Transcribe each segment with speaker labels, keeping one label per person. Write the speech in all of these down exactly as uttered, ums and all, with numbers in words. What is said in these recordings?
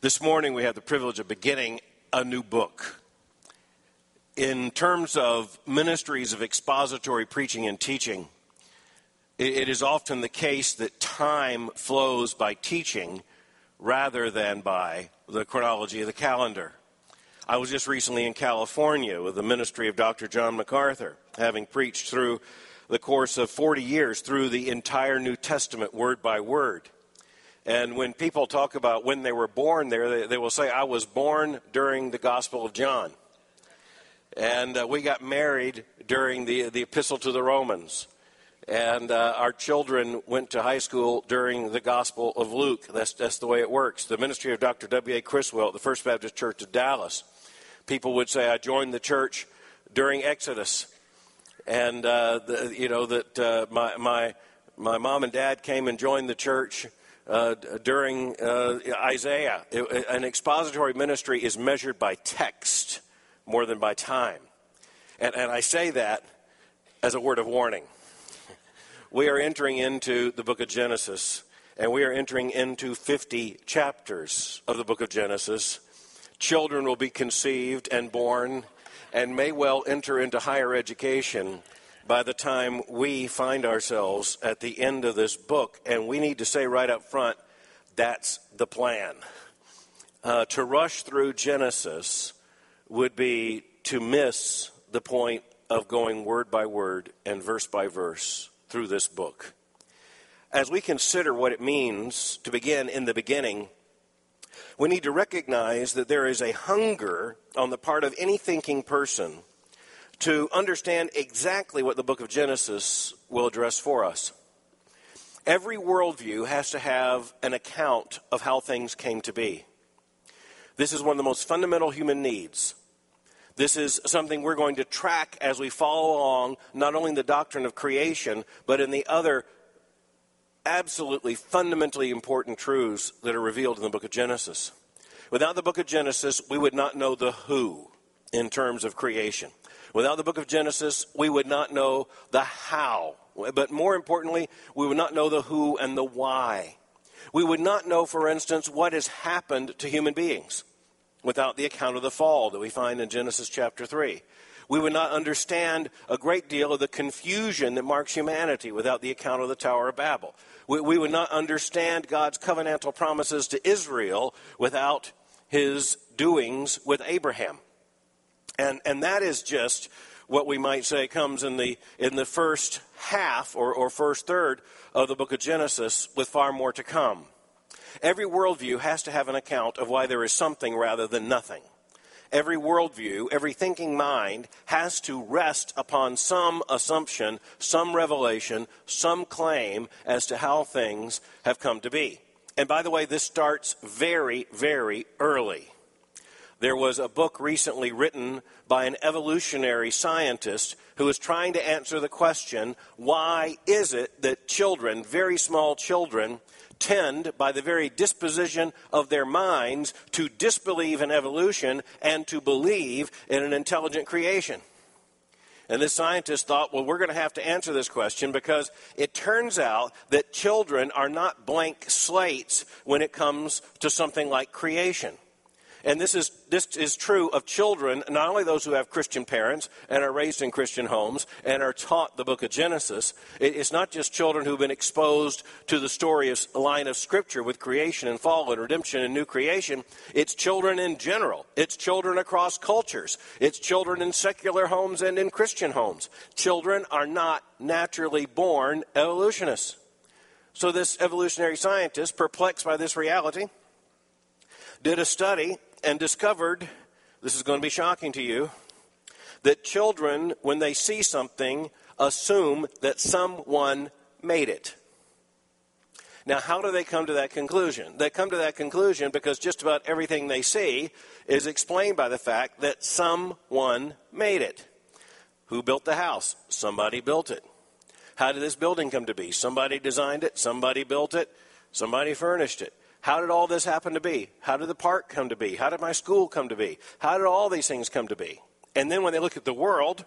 Speaker 1: This morning we have the privilege of beginning a new book. In terms of ministries of expository preaching and teaching, it is often the case that time flows by teaching rather than by the chronology of the calendar. I was just recently in California with the ministry of Doctor John MacArthur, having preached through the course of forty years through the entire New Testament word by word. And when people talk about when they were born there, they, they will say, I was born during the Gospel of John. And uh, we got married during the, the Epistle to the Romans. And uh, our children went to high school during the Gospel of Luke. That's, that's the way it works. The ministry of Doctor W A Criswell at the First Baptist Church of Dallas. People would say, I joined the church during Exodus. And, uh, the, you know, that uh, my, my, my mom and dad came and joined the church Uh, during uh, Isaiah. It, an expository ministry is measured by text more than by time. And, and I say that as a word of warning. We are entering into the book of Genesis, and we are entering into fifty chapters of the book of Genesis. Children will be conceived and born and may well enter into higher education by the time we find ourselves at the end of this book. And we need to say right up front, that's the plan. Uh, to rush through Genesis would be to miss the point of going word by word and verse by verse through this book. As we consider what it means to begin in the beginning, we need to recognize that there is a hunger on the part of any thinking person to understand exactly what the book of Genesis will address for us. Every worldview has to have an account of how things came to be. This is one of the most fundamental human needs. This is something we're going to track as we follow along, not only in the doctrine of creation, but in the other absolutely fundamentally important truths that are revealed in the book of Genesis. Without the book of Genesis, we would not know the who in terms of creation. Without the book of Genesis, we would not know the how. But more importantly, we would not know the who and the why. We would not know, for instance, what has happened to human beings without the account of the fall that we find in Genesis chapter three. We would not understand a great deal of the confusion that marks humanity without the account of the Tower of Babel. We, we would not understand God's covenantal promises to Israel without his doings with Abraham. And and that is just what we might say comes in the in the first half or, or first third of the book of Genesis, with far more to come. Every worldview has to have an account of why there is something rather than nothing. Every worldview, every thinking mind has to rest upon some assumption, some revelation, some claim as to how things have come to be. And by the way, this starts very, very early. There was a book recently written by an evolutionary scientist who is trying to answer the question, why is it that children, very small children, tend, by the very disposition of their minds, to disbelieve in evolution and to believe in an intelligent creation? And this scientist thought, well, we're going to have to answer this question because it turns out that children are not blank slates when it comes to something like creation. And this is this is true of children, not only those who have Christian parents and are raised in Christian homes and are taught the book of Genesis. It's not just children who've been exposed to the story of line of Scripture with creation and fall and redemption and new creation. It's children in general. It's children across cultures. It's children in secular homes and in Christian homes. Children are not naturally born evolutionists. So this evolutionary scientist, perplexed by this reality, did a study and discovered, this is going to be shocking to you, that children, when they see something, assume that someone made it. Now, how do they come to that conclusion? They come to that conclusion because just about everything they see is explained by the fact that someone made it. Who built the house? Somebody built it. How did this building come to be? Somebody designed it, somebody built it, somebody furnished it. How did all this happen to be? How did the park come to be? How did my school come to be? How did all these things come to be? And then when they look at the world,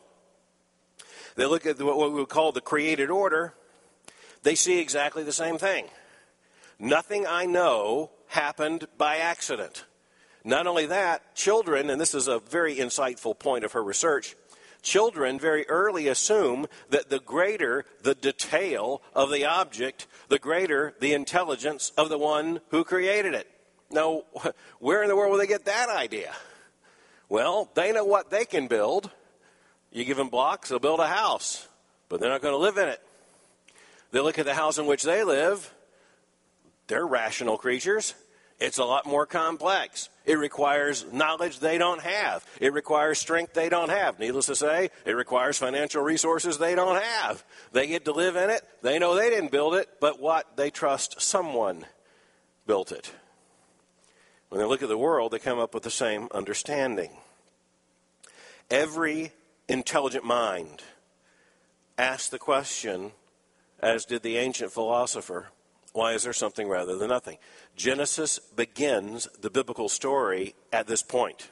Speaker 1: they look at what we would call the created order, they see exactly the same thing. Nothing I know happened by accident. Not only that, children, and this is a very insightful point of her research, children very early assume that the greater the detail of the object, the greater the intelligence of the one who created it. Now, where in the world will they get that idea? Well, they know what they can build. You give them blocks, they'll build a house, but they're not going to live in it. They look at the house in which they live. They're rational creatures. It's a lot more complex. It requires knowledge they don't have. It requires strength they don't have. Needless to say, it requires financial resources they don't have. They get to live in it. They know they didn't build it, but what? They trust someone built it. When they look at the world, they come up with the same understanding. Every intelligent mind asks the question, as did the ancient philosopher, why is there something rather than nothing? Genesis begins the biblical story at this point.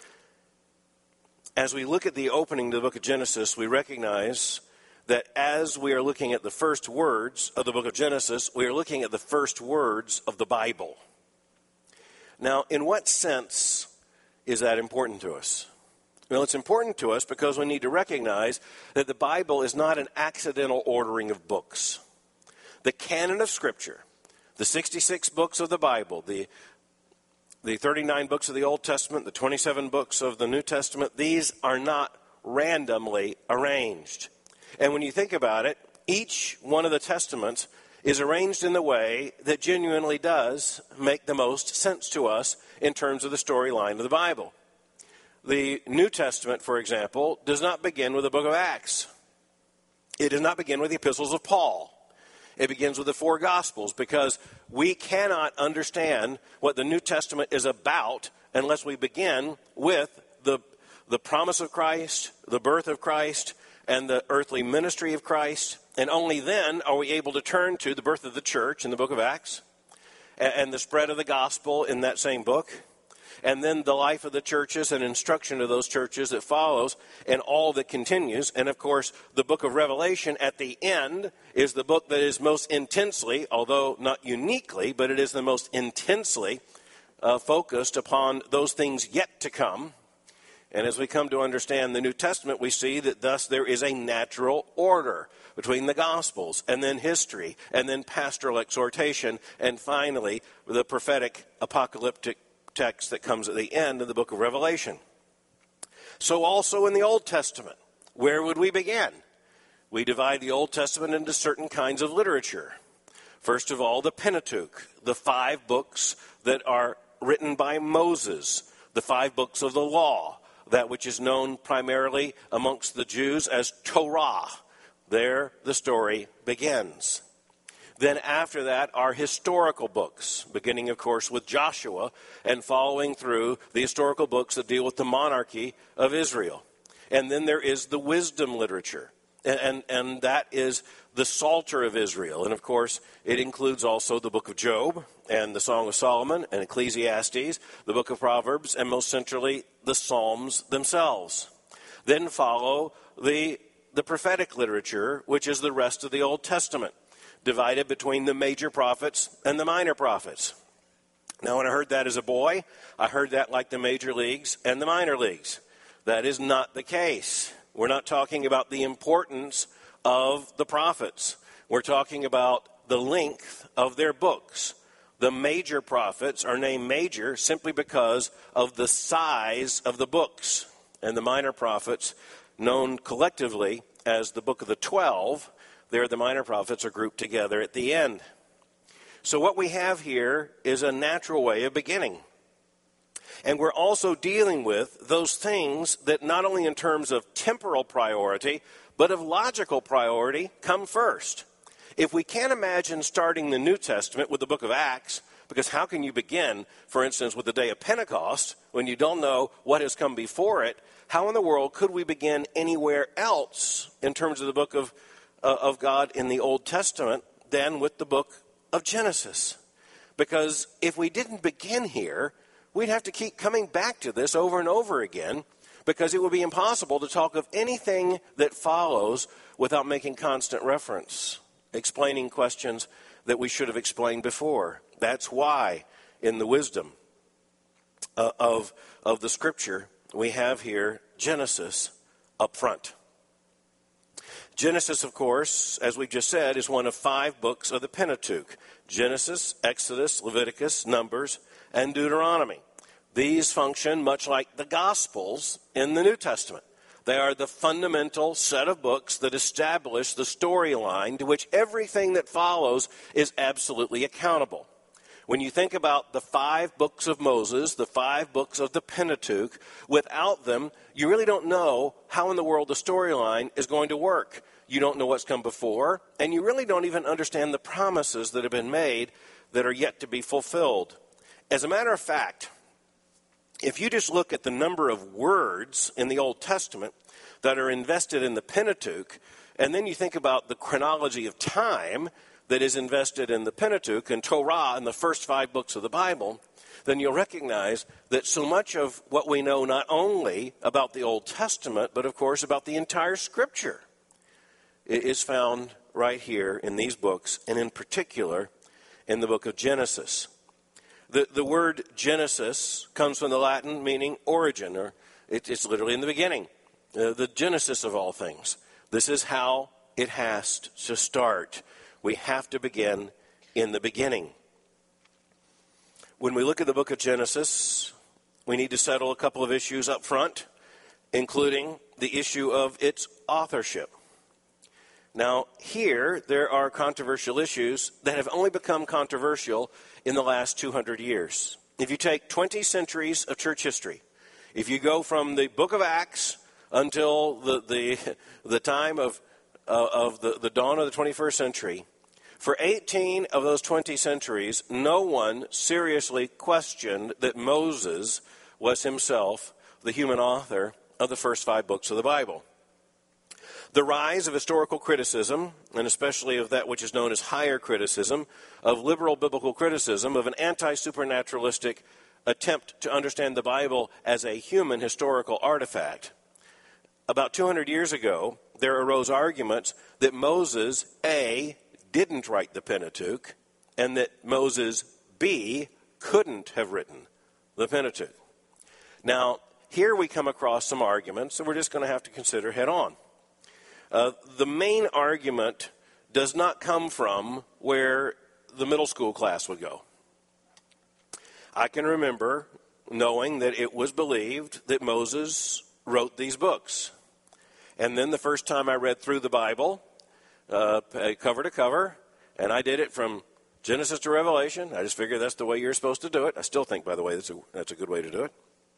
Speaker 1: As we look at the opening to the book of Genesis, we recognize that as we are looking at the first words of the book of Genesis, we are looking at the first words of the Bible. Now, in what sense is that important to us? Well, it's important to us because we need to recognize that the Bible is not an accidental ordering of books. The canon of Scripture, the sixty-six books of the Bible, the, the thirty-nine books of the Old Testament, the twenty-seven books of the New Testament, these are not randomly arranged. And when you think about it, each one of the testaments is arranged in the way that genuinely does make the most sense to us in terms of the storyline of the Bible. The New Testament, for example, does not begin with the book of Acts. It does not begin with the epistles of Paul. It begins with the four Gospels because we cannot understand what the New Testament is about unless we begin with the, the promise of Christ, the birth of Christ, and the earthly ministry of Christ. And only then are we able to turn to the birth of the church in the book of Acts and, and the spread of the gospel in that same book. And then the life of the churches and instruction of those churches that follows and all that continues. And, of course, the book of Revelation at the end is the book that is most intensely, although not uniquely, but it is the most intensely uh, focused upon those things yet to come. And as we come to understand the New Testament, we see that thus there is a natural order between the Gospels and then history and then pastoral exhortation and finally the prophetic apocalyptic text that comes at the end of the book of Revelation. So also in the Old Testament, where would we begin? We divide the Old Testament into certain kinds of literature. First of all, the Pentateuch, the five books that are written by Moses, the five books of the law, that which is known primarily amongst the Jews as Torah. There the story begins. Then after that are historical books, beginning, of course, with Joshua and following through the historical books that deal with the monarchy of Israel. And then there is the wisdom literature, and, and, and that is the Psalter of Israel. And, of course, it includes also the book of Job and the Song of Solomon and Ecclesiastes, the book of Proverbs, and most centrally, the Psalms themselves. Then follow the, the prophetic literature, which is the rest of the Old Testament, divided between the major prophets and the minor prophets. Now, when I heard that as a boy, I heard that like the major leagues and the minor leagues. That is not the case. We're not talking about the importance of the prophets. We're talking about the length of their books. The major prophets are named major simply because of the size of the books. And the minor prophets, known collectively as the book of the twelve, there, the minor prophets are grouped together at the end. So what we have here is a natural way of beginning. And we're also dealing with those things that not only in terms of temporal priority, but of logical priority come first. If we can't imagine starting the New Testament with the book of Acts, because how can you begin, for instance, with the day of Pentecost, when you don't know what has come before it, how in the world could we begin anywhere else in terms of the book of of God in the Old Testament than with the book of Genesis? Because if we didn't begin here, we'd have to keep coming back to this over and over again, because it would be impossible to talk of anything that follows without making constant reference, explaining questions that we should have explained before. That's why in the wisdom uh, of, of the Scripture, we have here Genesis up front. Genesis, of course, as we've just said, is one of five books of the Pentateuch. Genesis, Exodus, Leviticus, Numbers, and Deuteronomy. These function much like the Gospels in the New Testament. They are the fundamental set of books that establish the storyline to which everything that follows is absolutely accountable. When you think about the five books of Moses, the five books of the Pentateuch, without them, you really don't know how in the world the storyline is going to work. You don't know what's come before, and you really don't even understand the promises that have been made that are yet to be fulfilled. As a matter of fact, if you just look at the number of words in the Old Testament that are invested in the Pentateuch, and then you think about the chronology of time that is invested in the Pentateuch and Torah in the first five books of the Bible, then you'll recognize that so much of what we know not only about the Old Testament, but of course about the entire Scripture, is found right here in these books, and in particular in the book of Genesis. The, the word Genesis comes from the Latin meaning origin, or it, it's literally in the beginning, uh, the genesis of all things. This is how it has to start. We have to begin in the beginning. When we look at the book of Genesis, we need to settle a couple of issues up front, including the issue of its authorship. Now, here, there are controversial issues that have only become controversial in the last two hundred years. If you take twenty centuries of church history, if you go from the book of Acts until the the, the time of, uh, of the, the dawn of the twenty-first century, for eighteen of those twenty centuries, no one seriously questioned that Moses was himself the human author of the first five books of the Bible. The rise of historical criticism, and especially of that which is known as higher criticism, of liberal biblical criticism, of an anti-supernaturalistic attempt to understand the Bible as a human historical artifact. About two hundred years ago, there arose arguments that Moses, A, didn't write the Pentateuch, and that Moses, B, couldn't have written the Pentateuch. Now, here we come across some arguments that we're just going to have to consider head on. Uh, the main argument does not come from where the middle school class would go. I can remember knowing that it was believed that Moses wrote these books. And then the first time I read through the Bible, uh, cover to cover, and I did it from Genesis to Revelation. I just figured that's the way you're supposed to do it. I still think, by the way, that's a, that's a good way to do it.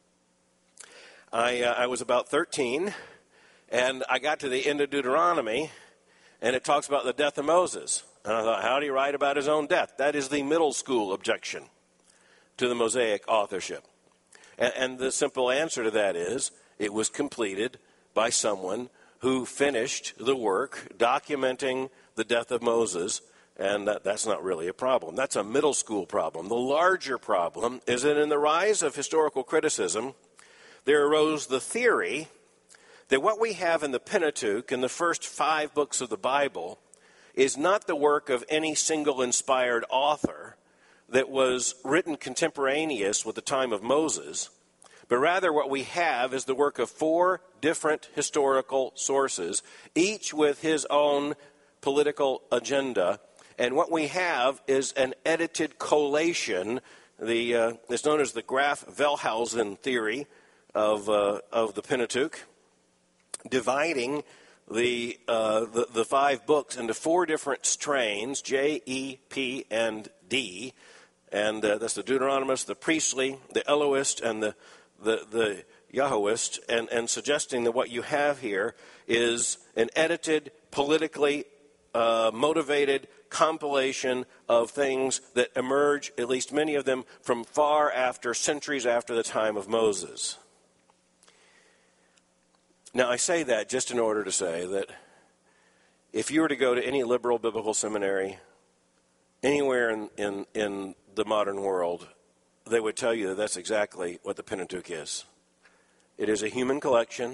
Speaker 1: I, uh, I was about thirteen. And I got to the end of Deuteronomy, and it talks about the death of Moses. And I thought, how do you write about his own death? That is the middle school objection to the Mosaic authorship. And, and the simple answer to that is, it was completed by someone who finished the work documenting the death of Moses, and that, that's not really a problem. That's a middle school problem. The larger problem is that in the rise of historical criticism, there arose the theory that what we have in the Pentateuch, in the first five books of the Bible, is not the work of any single inspired author that was written contemporaneous with the time of Moses, but rather what we have is the work of four different historical sources, each with his own political agenda. And what we have is an edited collation. The, uh, it's known as the Graf-Wellhausen theory of, uh, of the Pentateuch, dividing the, uh, the the five books into four different strains, J, E, P, and D. And uh, that's the Deuteronomist, the Priestly, the Elohist, and the the, the Yahwist, and, and suggesting that what you have here is an edited, politically uh, motivated compilation of things that emerge, at least many of them, from far after, centuries after the time of Moses. Now, I say that just in order to say that if you were to go to any liberal biblical seminary anywhere in, in, in the modern world, they would tell you that that's exactly what the Pentateuch is. It is a human collection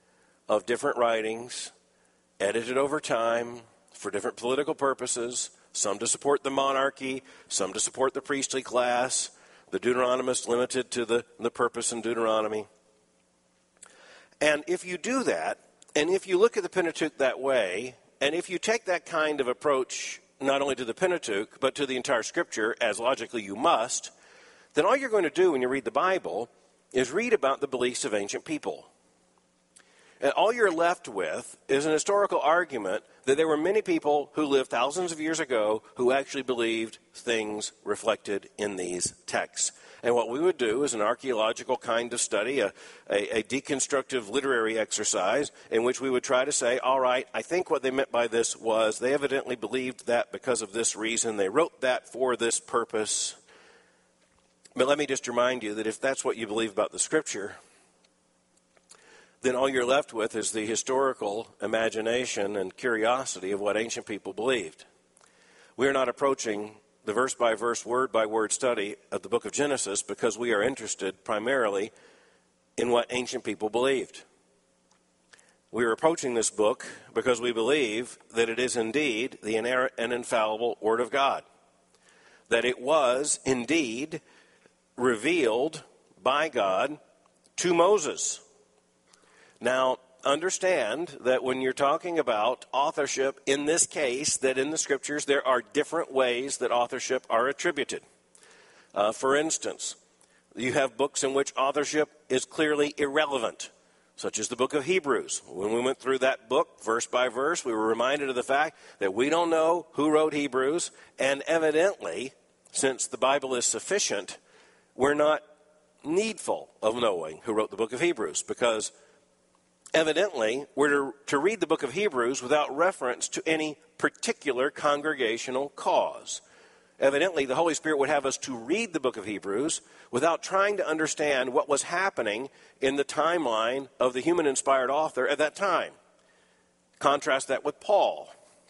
Speaker 1: of different writings, edited over time for different political purposes, some to support the monarchy, some to support the priestly class, the Deuteronomists limited to the, the purpose in Deuteronomy. And if you do that, and if you look at the Pentateuch that way, and if you take that kind of approach not only to the Pentateuch, but to the entire Scripture, as logically you must, then all you're going to do when you read the Bible is read about the beliefs of ancient people. And all you're left with is an historical argument that there were many people who lived thousands of years ago who actually believed things reflected in these texts. And what we would do is an archaeological kind of study, a, a, a deconstructive literary exercise in which we would try to say, all right, I think what they meant by this was they evidently believed that because of this reason. They wrote that for this purpose. But let me just remind you that if that's what you believe about the Scripture, then all you're left with is the historical imagination and curiosity of what ancient people believed. We are not approaching the verse-by-verse, word-by-word study of the book of Genesis because we are interested primarily in what ancient people believed. We are approaching this book because we believe that it is indeed the inerrant and infallible Word of God, that it was indeed revealed by God to Moses. Now, understand that when you're talking about authorship, in this case, that in the Scriptures, there are different ways that authorship are attributed. Uh, for instance, you have books in which authorship is clearly irrelevant, such as the book of Hebrews. When we went through that book, verse by verse, we were reminded of the fact that we don't know who wrote Hebrews, and evidently, since the Bible is sufficient, we're not needful of knowing who wrote the book of Hebrews, because evidently, we're to, to read the book of Hebrews without reference to any particular congregational cause. Evidently, the Holy Spirit would have us to read the book of Hebrews without trying to understand what was happening in the timeline of the human-inspired author at that time. Contrast that with Paul.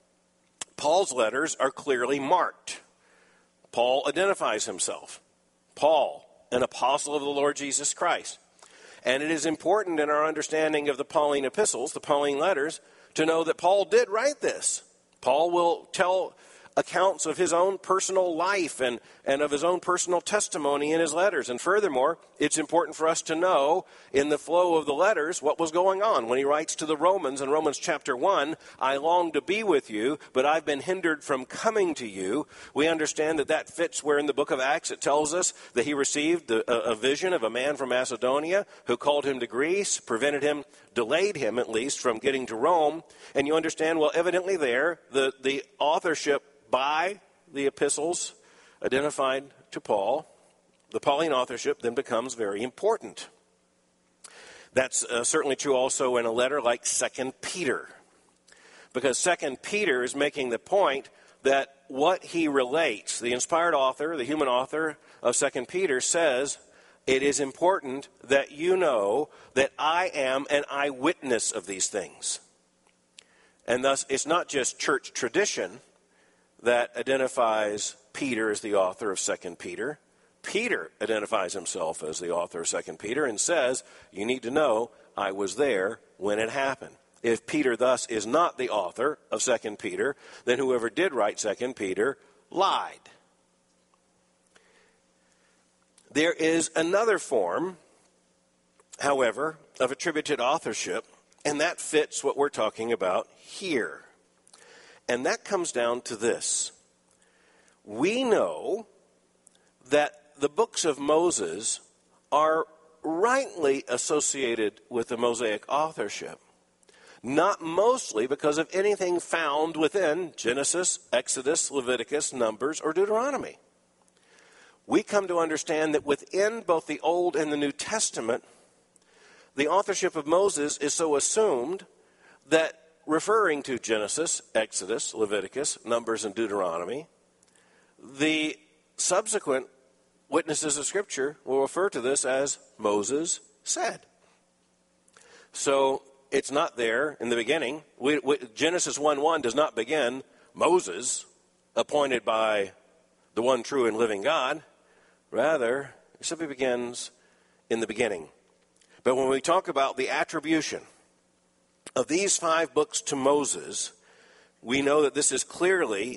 Speaker 1: Paul's letters are clearly marked. Paul identifies himself. Paul, an apostle of the Lord Jesus Christ. And it is important in our understanding of the Pauline epistles, the Pauline letters, to know that Paul did write this. Paul will tell accounts of his own personal life and, and of his own personal testimony in his letters. And furthermore, it's important for us to know in the flow of the letters what was going on. When he writes to the Romans in Romans chapter one, I long to be with you, but I've been hindered from coming to you. We understand that that fits where in the book of Acts it tells us that he received a, a vision of a man from Macedonia who called him to Greece, prevented him, delayed him at least from getting to Rome. And you understand, well, evidently there, the, the authorship by the epistles identified to Paul, the Pauline authorship then becomes very important. That's uh, certainly true also in a letter like Second Peter, because Second Peter is making the point that what he relates, the inspired author, the human author of Second Peter says, it is important that you know that I am an eyewitness of these things. And thus, it's not just church tradition that identifies Peter as the author of Second Peter. Peter identifies himself as the author of Second Peter and says, you need to know I was there when it happened. If Peter thus is not the author of Second Peter, then whoever did write Second Peter lied. There is another form, however, of attributed authorship, and that fits what we're talking about here. And that comes down to this. We know that the books of Moses are rightly associated with the Mosaic authorship, not mostly because of anything found within Genesis, Exodus, Leviticus, Numbers, or Deuteronomy. We come to understand that within both the Old and the New Testament, the authorship of Moses is so assumed that referring to Genesis, Exodus, Leviticus, Numbers, and Deuteronomy, the subsequent witnesses of Scripture will refer to this as Moses said. So it's not there in the beginning. We, we, Genesis one one does not begin Moses, appointed by the one true and living God. Rather, it simply begins in the beginning. But when we talk about the attribution of these five books to Moses, we know that this is clearly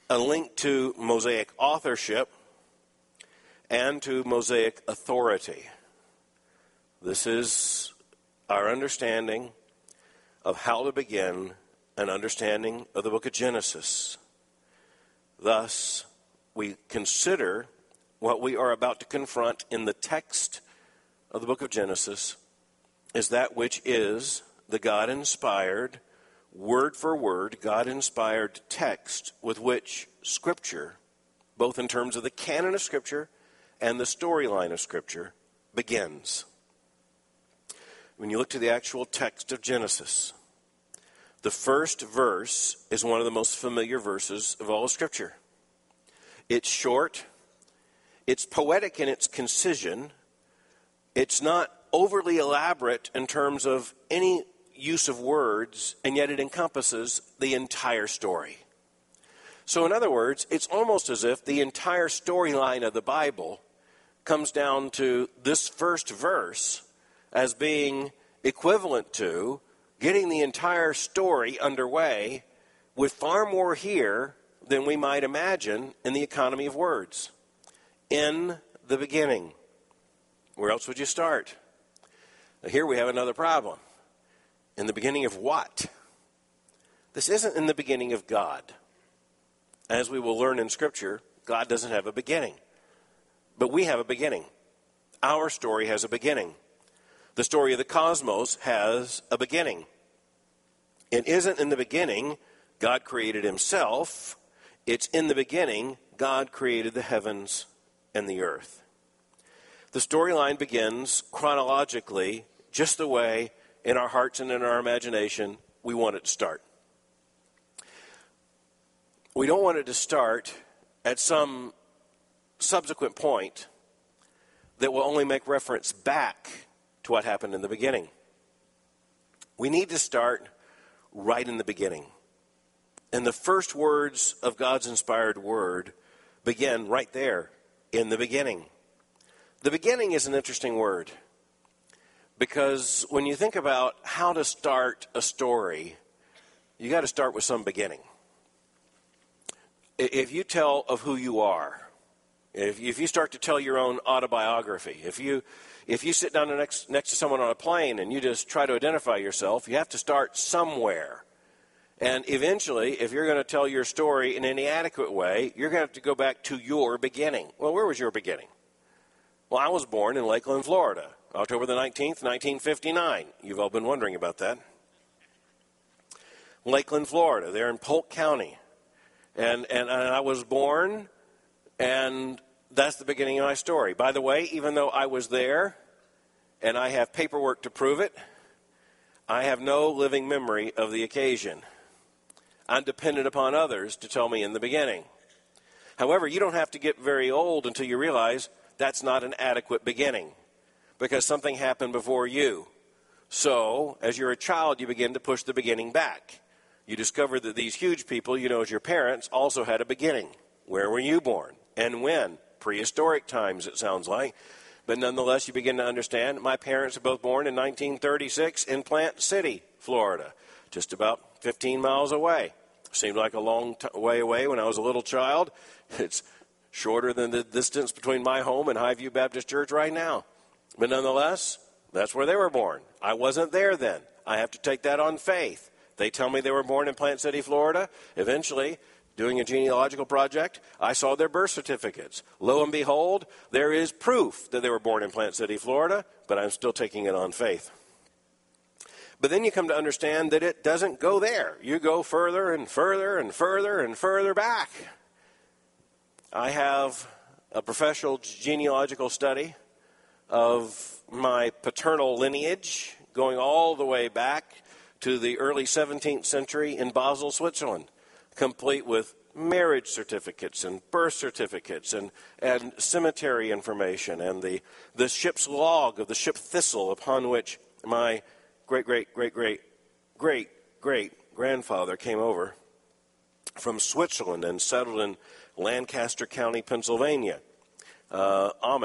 Speaker 1: a link to Mosaic authorship and to Mosaic authority. This is our understanding of how to begin an understanding of the book of Genesis. Thus, we consider what we are about to confront in the text of the book of Genesis is that which is the God-inspired, word-for-word, God-inspired text with which Scripture, both in terms of the canon of Scripture and the storyline of Scripture, begins. When you look to the actual text of Genesis, the first verse is one of the most familiar verses of all of Scripture. It's short, it's poetic in its concision, it's not overly elaborate in terms of any use of words, and yet it encompasses the entire story. So in other words, it's almost as if the entire storyline of the Bible comes down to this first verse as being equivalent to getting the entire story underway with far more here than we might imagine in the economy of words. In the beginning. Where else would you start? Now here we have another problem. In the beginning of what? This isn't in the beginning of God. As we will learn in Scripture, God doesn't have a beginning. But we have a beginning. Our story has a beginning. The story of the cosmos has a beginning. It isn't in the beginning God created himself. It's in the beginning God created the heavens and the earth. The storyline begins chronologically just the way in our hearts and in our imagination we want it to start. We don't want it to start at some subsequent point that will only make reference back to what happened in the beginning. We need to start right in the beginning. And the first words of God's inspired word begin right there, in the beginning. The beginning is an interesting word because when you think about how to start a story, you got to start with some beginning. If you tell of who you are, if if you start to tell your own autobiography, if you if you sit down next next to someone on a plane and you just try to identify yourself, you have to start somewhere. And eventually, if you're going to tell your story in any adequate way, you're going to have to go back to your beginning. Well, where was your beginning? Well, I was born in Lakeland, Florida, October the nineteenth, nineteen fifty-nine. You've all been wondering about that. Lakeland, Florida, there in Polk County. And, and, and I was born, and that's the beginning of my story. By the way, even though I was there, and I have paperwork to prove it, I have no living memory of the occasion. I'm dependent upon others to tell me in the beginning. However, you don't have to get very old until you realize that's not an adequate beginning because something happened before you. So, as you're a child, you begin to push the beginning back. You discover that these huge people, you know, as your parents, also had a beginning. Where were you born? And when? Prehistoric times, it sounds like. But nonetheless, you begin to understand my parents were both born in nineteen thirty-six in Plant City, Florida, just about fifteen miles away. Seemed like a long t- way away when I was a little child. It's shorter than the distance between my home and Highview Baptist Church right now. But nonetheless, that's where they were born. I wasn't there then. I have to take that on faith. They tell me they were born in Plant City, Florida. Eventually, doing a genealogical project, I saw their birth certificates. Lo and behold, there is proof that they were born in Plant City, Florida, but I'm still taking it on faith. But then you come to understand that it doesn't go there. You go further and further and further and further back. I have a professional genealogical study of my paternal lineage going all the way back to the early seventeenth century in Basel, Switzerland, complete with marriage certificates and birth certificates and, and cemetery information and the, the ship's log of the ship Thistle upon which my great, great, great, great, great, great grandfather came over from Switzerland and settled in Lancaster County, Pennsylvania. Uh, Amish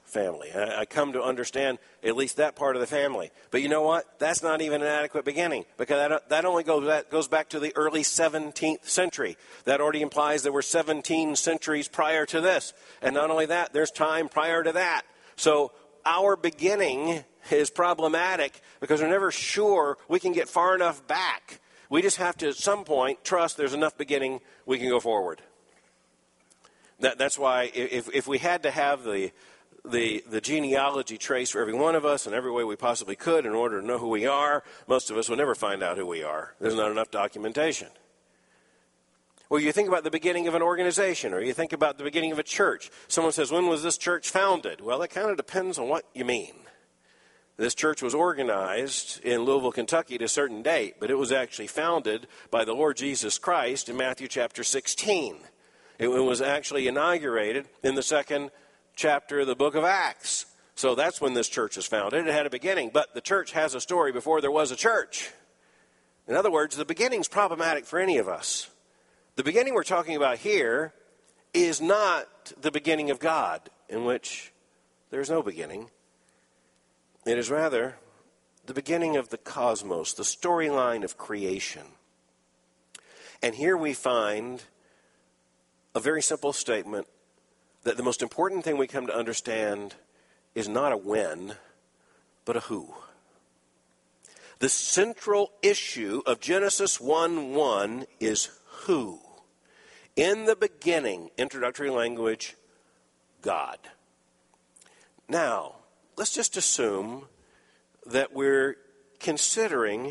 Speaker 1: family. I, I come to understand at least that part of the family. But you know what? That's not even an adequate beginning, because that, that only goes, that goes back to the early seventeenth century. That already implies there were seventeen centuries prior to this. And not only that, there's time prior to that. So our beginning is problematic because we're never sure we can get far enough back. We just have to, at some point, trust there's enough beginning we can go forward. That, that's why if, if we had to have the, the, the genealogy trace for every one of us in every way we possibly could in order to know who we are, most of us would never find out who we are. There's not enough documentation. Well, you think about the beginning of an organization, or you think about the beginning of a church. Someone says, when was this church founded? Well, it kind of depends on what you mean. This church was organized in Louisville, Kentucky at a certain date, but it was actually founded by the Lord Jesus Christ in Matthew chapter sixteen. It was actually inaugurated in the second chapter of the book of Acts. So that's when this church was founded. It had a beginning, but the church has a story before there was a church. In other words, the beginning's problematic for any of us. The beginning we're talking about here is not the beginning of God, in which there's no beginning. It is rather the beginning of the cosmos, the storyline of creation. And here we find a very simple statement that the most important thing we come to understand is not a when, but a who. The central issue of Genesis one one is who. In the beginning, introductory language, God. Now, let's just assume that we're considering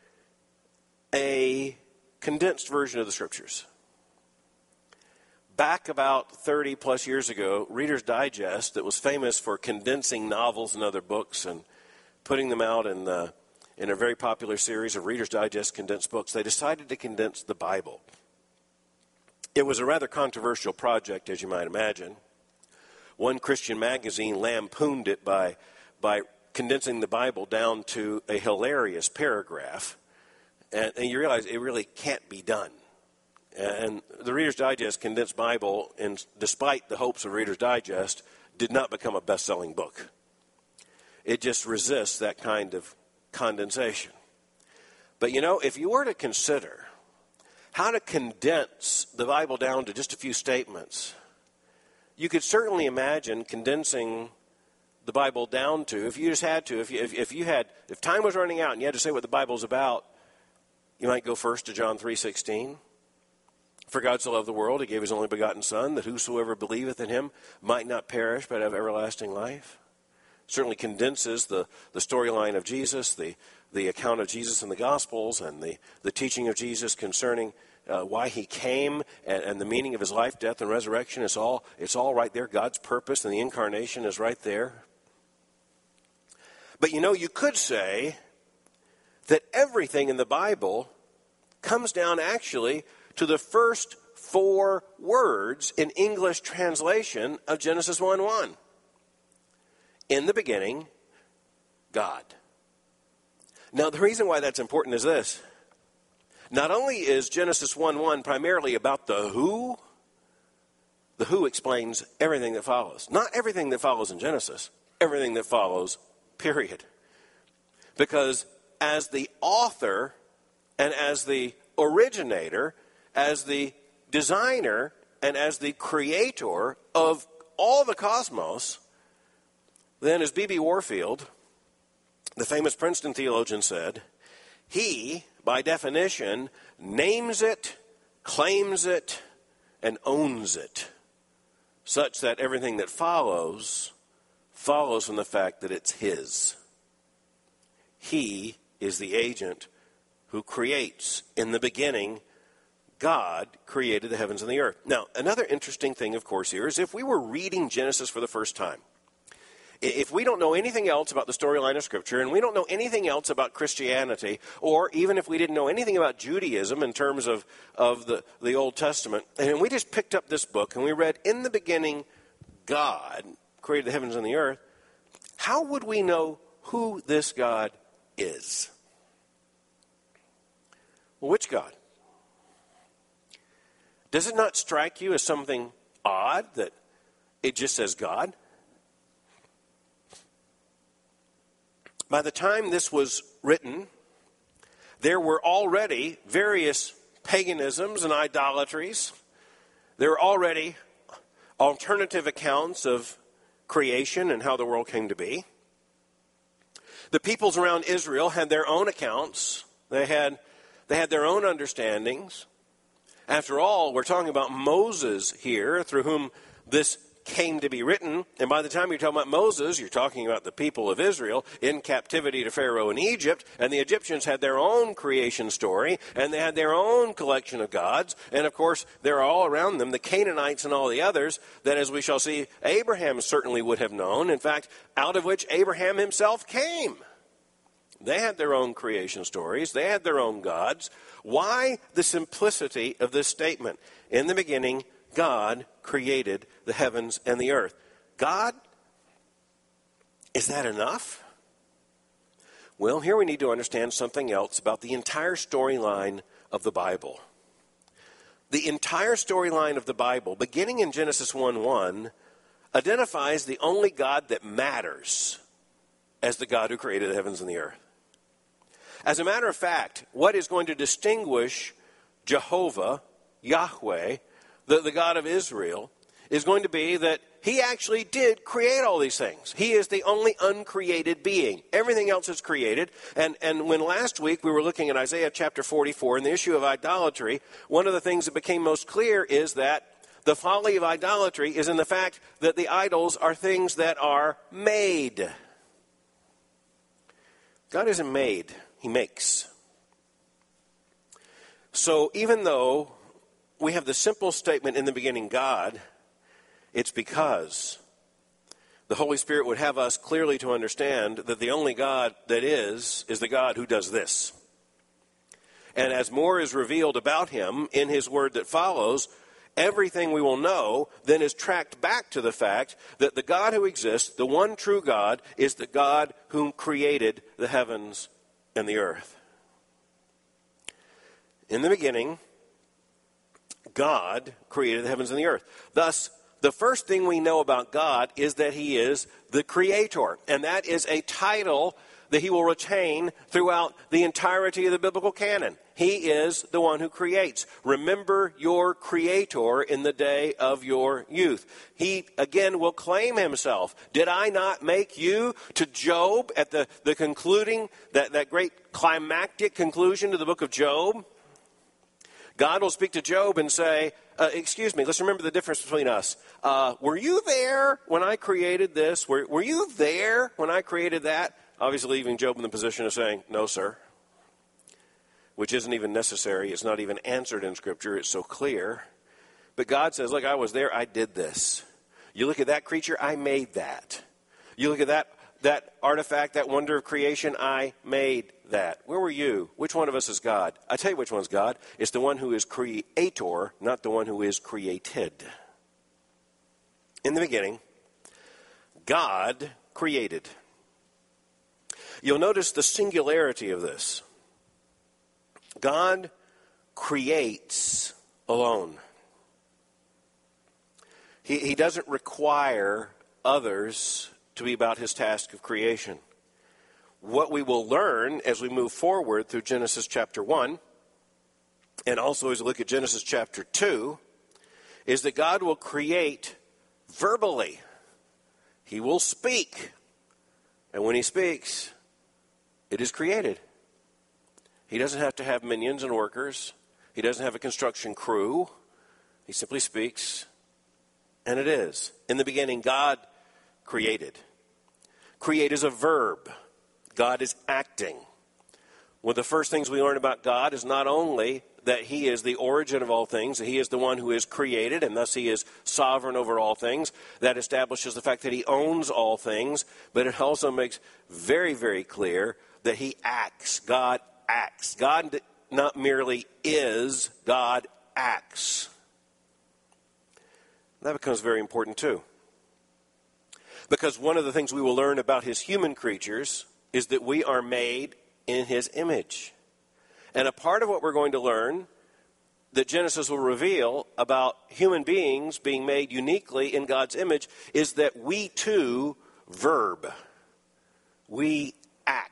Speaker 1: a condensed version of the Scriptures. Back about thirty plus years ago, Reader's Digest, that was famous for condensing novels and other books and putting them out in, the, in a very popular series of Reader's Digest condensed books, they decided to condense the Bible. It was a rather controversial project, as you might imagine. One Christian magazine lampooned it by, by condensing the Bible down to a hilarious paragraph. And, and you realize it really can't be done. And the Reader's Digest condensed Bible, and despite the hopes of Reader's Digest, did not become a best-selling book. It just resists that kind of condensation. But you know, if you were to consider how to condense the Bible down to just a few statements, you could certainly imagine condensing the Bible down to, if you just had to, if you, if, if you had, if time was running out and you had to say what the Bible's about, you might go first to John three sixteen. For God so loved the world, he gave his only begotten Son, that whosoever believeth in him might not perish, but have everlasting life. Certainly condenses the, the storyline of Jesus, the, the account of Jesus in the Gospels, and the, the teaching of Jesus concerning uh, why he came and, and the meaning of his life, death, and resurrection. It's all, it's all right there. God's purpose and the incarnation is right there. But you know, you could say that everything in the Bible comes down actually to the first four words in English translation of Genesis one one. In the beginning, God. Now, the reason why that's important is this. Not only is Genesis one one primarily about the who, the who explains everything that follows. Not everything that follows in Genesis, everything that follows, period. Because as the author and as the originator, as the designer and as the creator of all the cosmos, then as B B Warfield, the famous Princeton theologian, said, he, by definition, names it, claims it, and owns it, such that everything that follows, follows from the fact that it's his. He is the agent who creates. In the beginning, God created the heavens and the earth. Now, another interesting thing, of course, here is if we were reading Genesis for the first time, if we don't know anything else about the storyline of Scripture, and we don't know anything else about Christianity, or even if we didn't know anything about Judaism in terms of, of the, the Old Testament, and we just picked up this book and we read, in the beginning, God created the heavens and the earth, how would we know who this God is? Well, which God? Does it not strike you as something odd that it just says God? By the time this was written, there were already various paganisms and idolatries. There were already alternative accounts of creation and how the world came to be. The peoples around Israel had their own accounts. They had, they had their own understandings. After all, we're talking about Moses here, through whom this came to be written. And by the time you're talking about Moses, you're talking about the people of Israel in captivity to Pharaoh in Egypt. And the Egyptians had their own creation story, and they had their own collection of gods. And of course, they're all around them, the Canaanites and all the others, that as we shall see, Abraham certainly would have known. In fact, out of which Abraham himself came. They had their own creation stories. They had their own gods. Why the simplicity of this statement? In the beginning, God created the heavens and the earth. God? Is that enough? Well, here we need to understand something else about the entire storyline of the Bible. The entire storyline of the Bible, beginning in Genesis one one, identifies the only God that matters as the God who created the heavens and the earth. As a matter of fact, what is going to distinguish Jehovah, Yahweh, the, the God of Israel, is going to be that he actually did create all these things. He is the only uncreated being. Everything else is created. And, and when last week we were looking at Isaiah chapter forty-four and the issue of idolatry, one of the things that became most clear is that the folly of idolatry is in the fact that the idols are things that are made. God isn't made. He makes. So even though we have the simple statement in the beginning, God, it's because the Holy Spirit would have us clearly to understand that the only God that is, is the God who does this. And as more is revealed about him in his word that follows, everything we will know then is tracked back to the fact that the God who exists, the one true God, is the God whom created the heavens and the earth. In the beginning, God created the heavens and the earth. Thus, the first thing we know about God is that he is the creator. And that is a title that he will retain throughout the entirety of the biblical canon. He is the one who creates. Remember your creator in the day of your youth. He, again, will claim himself. Did I not make you? To Job, at the, the concluding, that, that great climactic conclusion to the book of Job, God will speak to Job and say, uh, excuse me, let's remember the difference between us. Uh, were you there when I created this? Were, were you there when I created that? Obviously leaving Job in the position of saying, no, sir. Which isn't even necessary. It's not even answered in Scripture. It's so clear. But God says, look, I was there. I did this. You look at that creature, I made that. You look at that, that artifact, that wonder of creation, I made that. Where were you? Which one of us is God? I tell you which one's God. It's the one who is creator, not the one who is created. In the beginning, God created. You'll notice the singularity of this. God creates alone. He, he doesn't require others to be about his task of creation. What we will learn as we move forward through Genesis chapter one, and also as we look at Genesis chapter two, is that God will create verbally. He will speak. And when he speaks, it is created. He doesn't have to have minions and workers. He doesn't have a construction crew. He simply speaks, and it is. In the beginning, God created. Create is a verb. God is acting. One of the first things we learn about God is not only that he is the origin of all things, that he is the one who is created, and thus he is sovereign over all things. That establishes the fact that he owns all things, but it also makes very, very clear that he acts. God acts. God not merely is, God acts. That becomes very important too. Because one of the things we will learn about his human creatures is that we are made in his image. And a part of what we're going to learn that Genesis will reveal about human beings being made uniquely in God's image is that we too verb. We act.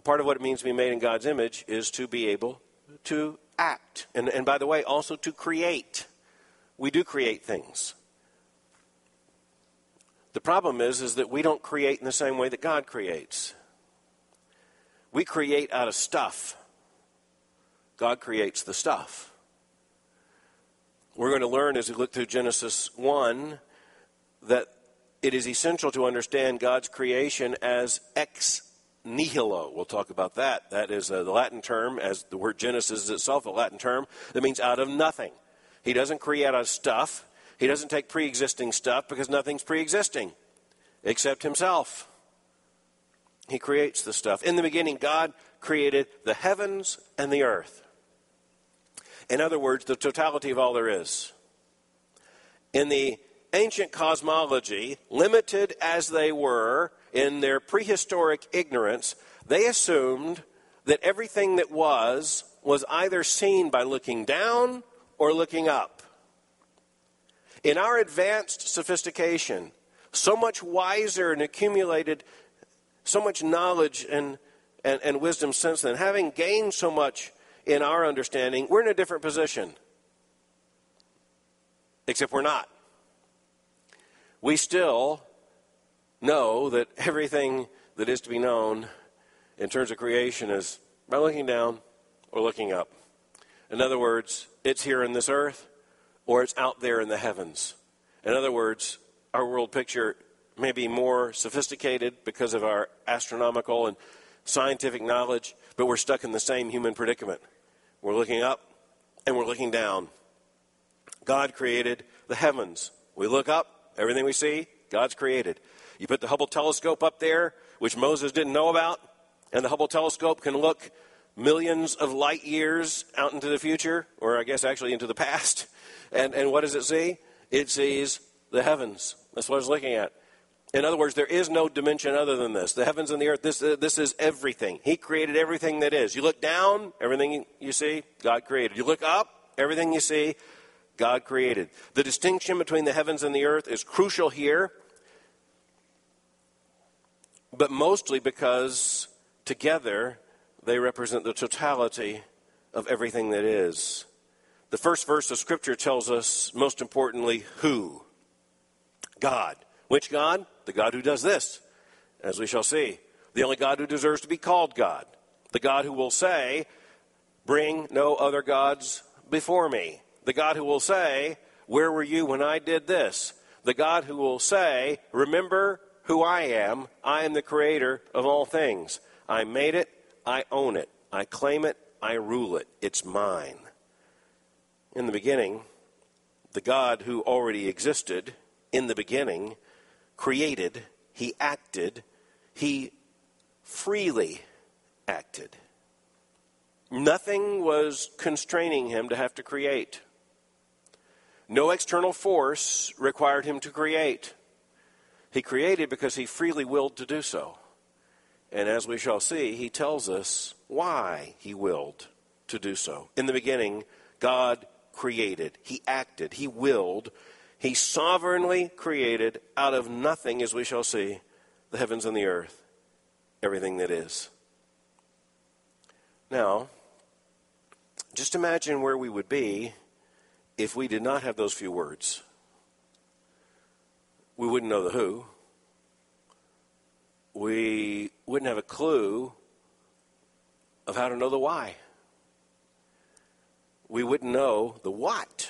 Speaker 1: part of what it means to be made in God's image is to be able to act. And, and by the way, also to create. We do create things. The problem is, is that we don't create in the same way that God creates. We create out of stuff. God creates the stuff. We're going to learn as we look through Genesis one that it is essential to understand God's creation as ex nihilo. We'll talk about that. That is uh, the Latin term, as the word Genesis is itself a Latin term, that means out of nothing. He doesn't create out of stuff. He doesn't take pre-existing stuff because nothing's pre-existing except himself. He creates the stuff. In the beginning, God created the heavens and the earth. In other words, the totality of all there is. In the ancient cosmology, limited as they were in their prehistoric ignorance, they assumed that everything that was was either seen by looking down or looking up. In our advanced sophistication, so much wiser and accumulated so much knowledge and, and, and wisdom since then, having gained so much in our understanding, we're in a different position. Except we're not. We still know that everything that is to be known in terms of creation is by looking down or looking up. In other words, it's here in this earth or it's out there in the heavens. In other words, our world picture may be more sophisticated because of our astronomical and scientific knowledge, but we're stuck in the same human predicament. We're looking up and we're looking down. God created the heavens. We look up, everything we see, God's created. You put the Hubble telescope up there, which Moses didn't know about, and the Hubble telescope can look millions of light years out into the future, or I guess actually into the past. And, and what does it see? It sees the heavens. That's what it's looking at. In other words, there is no dimension other than this. The heavens and the earth, this, uh, this is everything. He created everything that is. You look down, everything you see, God created. You look up, everything you see, God created. The distinction between the heavens and the earth is crucial here, but mostly because together they represent the totality of everything that is. The first verse of Scripture tells us, most importantly, who? God. Which God? The God who does this, as we shall see. The only God who deserves to be called God. The God who will say, bring no other gods before me. The God who will say, where were you when I did this? The God who will say, remember who I am. I am the creator of all things. I made it. I own it. I claim it. I rule it. It's mine. In the beginning, the God who already existed in the beginning created, he acted, he freely acted. Nothing was constraining him to have to create. No external force required him to create. He created because he freely willed to do so. And as we shall see, he tells us why he willed to do so. In the beginning, God created. He acted. He willed. He sovereignly created out of nothing, as we shall see, the heavens and the earth, everything that is. Now, just imagine where we would be if we did not have those few words. We wouldn't know the who. We wouldn't have a clue of how to know the why. We wouldn't know the what.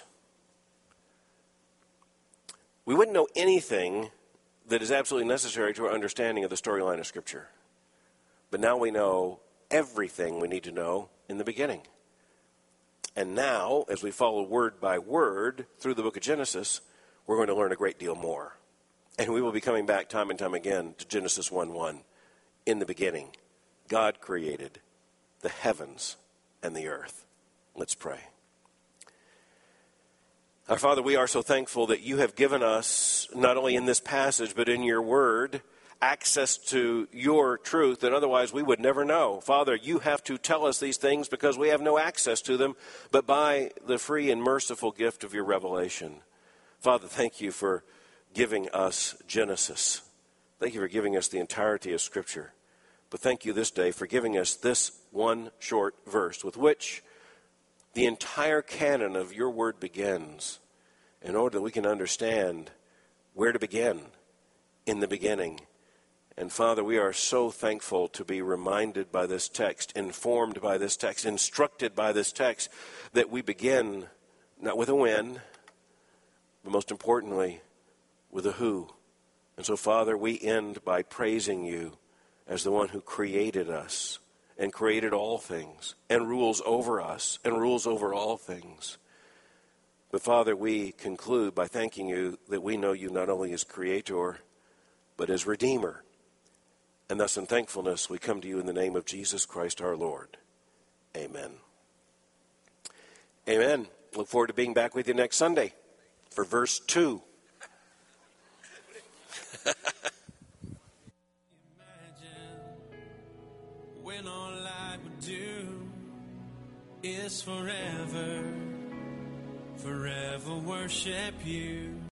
Speaker 1: We wouldn't know anything that is absolutely necessary to our understanding of the storyline of Scripture. But now we know everything we need to know in the beginning. And now, as we follow word by word through the book of Genesis, we're going to learn a great deal more. And we will be coming back time and time again to Genesis one one. In the beginning, God created the heavens and the earth. Let's pray. Our Father, we are so thankful that you have given us, not only in this passage, but in your word, access to your truth that otherwise we would never know. Father, you have to tell us these things because we have no access to them, but by the free and merciful gift of your revelation. Father, thank you for giving us Genesis. Thank you for giving us the entirety of Scripture. But thank you this day for giving us this one short verse with which the entire canon of your word begins, in order that we can understand where to begin in the beginning. And Father, we are so thankful to be reminded by this text, informed by this text, instructed by this text, that we begin not with a when, but most importantly, with a who. And so, Father, we end by praising you as the one who created us and created all things and rules over us and rules over all things. But, Father, we conclude by thanking you that we know you not only as Creator, but as Redeemer. And thus, in thankfulness, we come to you in the name of Jesus Christ our Lord. Amen. Amen. Look forward to being back with you next Sunday for verse two.
Speaker 2: When all I would do is forever, forever worship you.